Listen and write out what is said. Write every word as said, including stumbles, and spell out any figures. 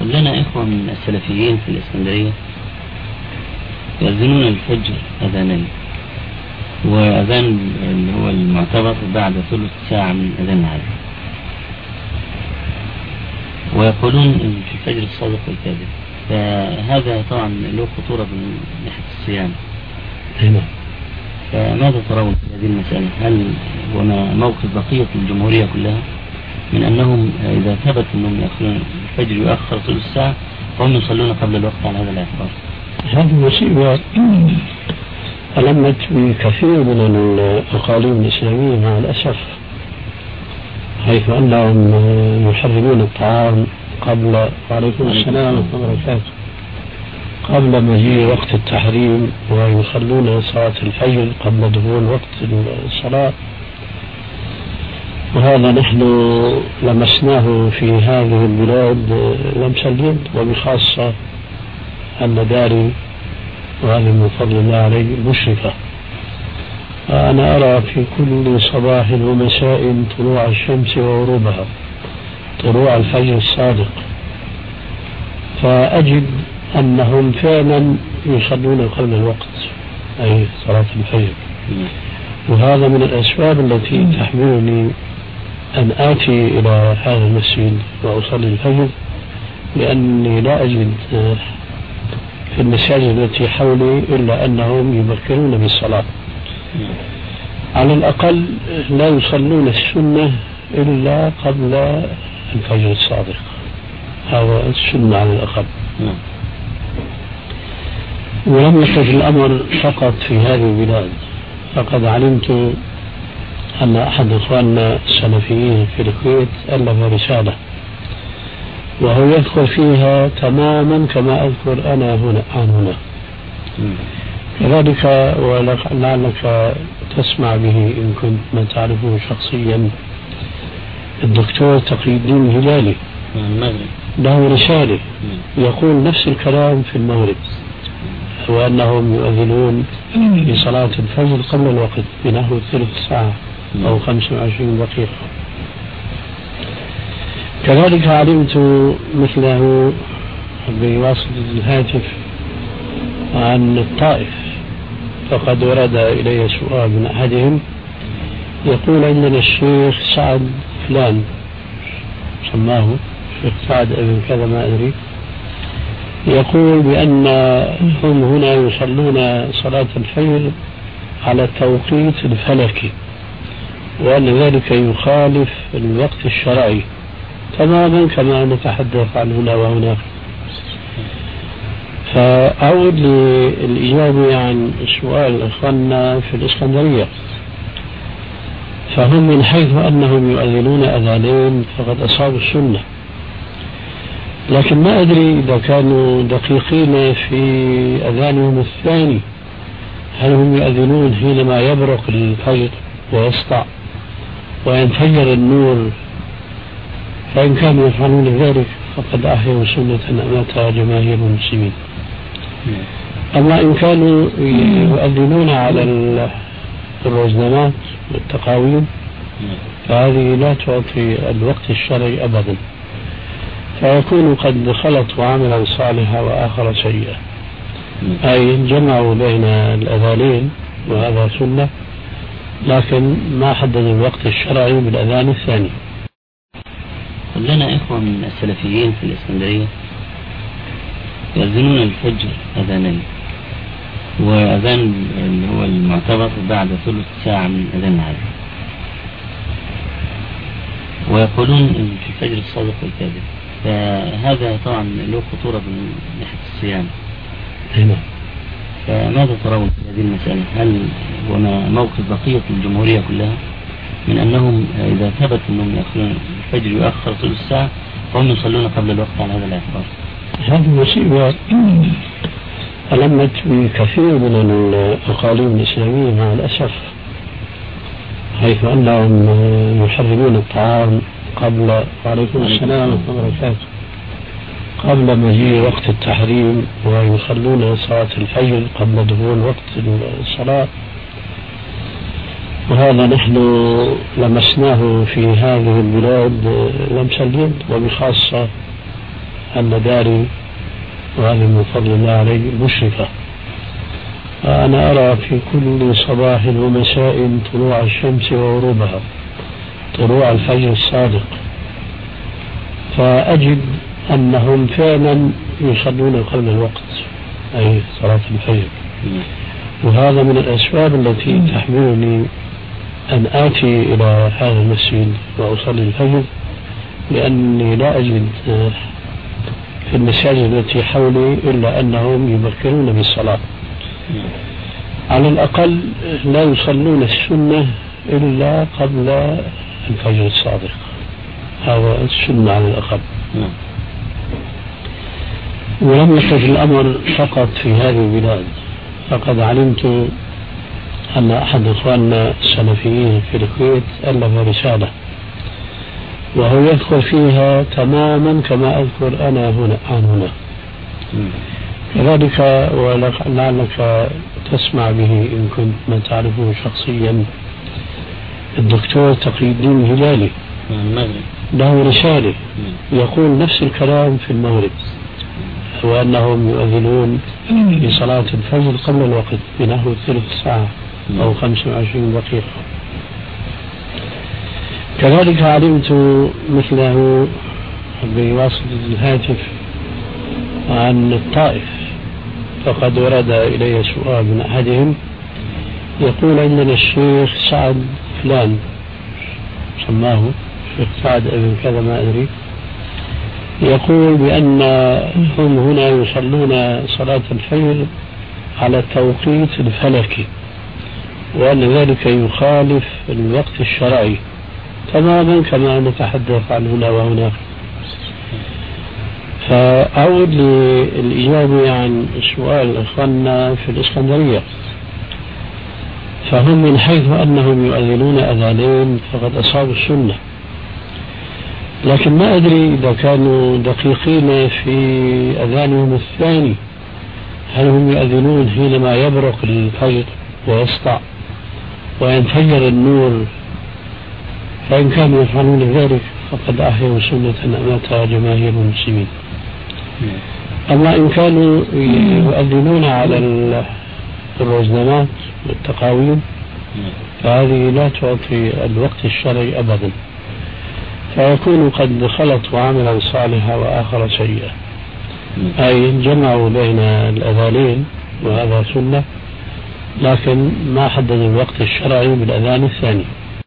لنا إخوة من السلفيين في الإسكندرية يأذنون الفجر أذانين، وأذان اللي هو المعتبر بعد ثلث ساعة من أذان العادي، ويقولون إن في الفجر الصادق والكاذب، فهذا طبعا له خطورة من ناحية الصيام. هنا فماذا ترون في هذه المسألة؟ هل وما موقف بقية الجمهورية كلها من أنهم إذا ثبت أنهم يأخرون الفجر يؤخر ثلث ساعة فهم يصلون قبل الوقت على هذا الاعتبار؟ هذه مصيبة ألمت بكثير من الأقاليم الإسلامية مع الأسف، حيث أنهم يحرمون الطعام قبل وعليكم السلام ورحمة الله وبركاته قبل مجيء وقت التحريم، ويصلون صلاة الفجر قبل دخول وقت الصلاة. وهذا نحن لمسناه في هذه البلاد لمس اليد، وبخاصة أن داري وهذه من فضل الله عليه مشرفة. أنا أرى في كل صباح ومساء طلوع الشمس وغروبها، طلوع الفجر الصادق، فأجد أنهم فعلا يصلون قبل الوقت، أي صلاة الفجر. وهذا من الأسباب التي تحملني أن آتي إلى هذا المسجد وأصلي الفجر، لأني لا أجد في المساجد التي حولي إلا أنهم يبكرون بالصلاة، على الأقل لا يصلون السنة إلا قبل الفجر الصادق، هذا السنة على الأقل. ولم يكن الأمر فقط في هذه البلاد، فقد علمت أن أحد إخواننا السلفيين في الكويت ألف رسالة وهو يذكر فيها تماما كما أذكر أنا هنا عن هنا. كذلك ولعلك تسمع به إن كنت ما تعرفه شخصيا، الدكتور تقي الدين الهلالي له رسالة يقول نفس الكلام في المغرب، وأنهم يؤذنون لصلاة الفجر قبل الوقت بنحو ثلث ساعة أو خمسة وعشرين دقيقة. كذلك علمت مثله بواسطة الهاتف عن الطائف، فقد ورد إلي سؤال من أحدهم يقول عندنا الشيخ سعد فلان، سماه الشيخ سعد ابن كذا ما أدري، يقول بأن هم هنا يصلون صلاة الفجر على التوقيت الفلكي، وأن ذلك يخالف الوقت الشرعي تماما كما نتحدث عن هنا وهناك. فأعود للإجابة عن سؤال إخواننا في الإسكندرية، فهم من حيث أنهم يؤذنون أذانين فقد أصابوا السنة، لكن ما أدري إذا كانوا دقيقين في أذانهم الثاني، هل هم يؤذنون حينما يبرق الفجر ويسطع وينفجر النور؟ فإن كانوا يفعلون ذلك فقد أحيوا سنة أماتها جماهير المسلمين. أما إن كانوا يؤذنون على الرزنامات والتقاويم فهذه لا تعطي الوقت الشرعي أبدا، فيكون قد خلطوا عملا صالحا وآخر سيئا، أي جمعوا بين الأذانين وهذا سنة، لكن ما حددوا الوقت الشرعي بالأذان الثاني. لنا إخوة من السلفيين في الإسكندرية يأذنون الفجر أذانين، وأذان اللي هو المعتبر بعد ثلث ساعة من أذان العادي، ويقولون إن في الفجر الصادق والكاذب، فهذا طبعا له خطورة من ناحية الصيام. هنا فماذا ترون في هذه المسألة؟ هل وما موقف بقية الجمهورية كلها من أنهم إذا ثبت أنهم يأخرون الفجر يؤخر ثلث ساعة فهم يصلون قبل الوقت على هذا الاعتبار؟ هذه مصيبة ألمت بكثير من الأقاليم الإسلامية مع الأسف، حيث أنهم يحرمون الطعام قبل وعليكم السلام ورحمة الله وبركاته قبل مجيء وقت التحريم، ويصلون صلاة الفجر قبل دخول وقت الصلاة. وهذا نحن لمسناه في هذه البلاد لمس اليد، وبخاصة أن داري وهذه من فضل الله علي مشرفة. أنا أرى في كل صباح ومساء طلوع الشمس وغروبها، طلوع الفجر الصادق، فأجد أنهم فعلا يصلون قبل الوقت، أي صلاة الفجر. وهذا من الأسباب التي تحملني أن آتي إلى هذا المسجد وأصلي الفجر، لأني لا أجد في المساجد التي حولي إلا أنهم يبكرون بالصلاة، على الأقل لا يصلون السنة إلا قبل الفجر الصادق، هذا السنة على الأقل. ولم يقف الأمر فقط في هذه البلاد، فقد علمت أن أحد إخواننا السلفيين في الكويت ألف رسالة وهو يذكر فيها تماما كما أذكر أنا هنا عن هنا. كذلك ولعلك تسمع به إن كنت ما تعرفه شخصيا، الدكتور تقي الدين الهلالي له رسالة يقول نفس الكلام في المغرب، وأنهم يؤذنون لصلاة الفجر قبل الوقت بنحو ثلث ساعة أو خمس وعشرين دقيقة. كذلك علمت مثله بواسطة الهاتف عن الطائف، فقد ورد إلي سؤال من أحدهم يقول عندنا الشيخ سعد فلان، سماه الشيخ سعد ابن كذا ما أدري، يقول بأن هم هنا يصلون صلاة الفجر على التوقيت الفلكي، وأن ذلك يخالف الوقت الشرعي تماما كما نتحدث عن هنا وهناك. فأعود للإجابة عن سؤال إخواننا في الإسكندرية، فهم من حيث أنهم يؤذنون أذانين فقد أصابوا السنة، لكن ما أدري إذا كانوا دقيقين في أذانهم الثاني، هل هم يؤذنون حينما يبرق الفجر ويسطع وينفجر النور؟ فإن كانوا يفعلون ذلك فقد أحيوا سنة أماتها جماهير المسلمين. أما إن كانوا يؤذنون على الرزنامات والتقاويم فهذه لا تعطي الوقت الشرعي أبدا، فيكون قد خلطوا عملا صالحا وآخر سيئا، أي جمعوا بين الأذانين وهذا سنة لكن ما حددوا الوقت الشرعي بالأذان الثاني.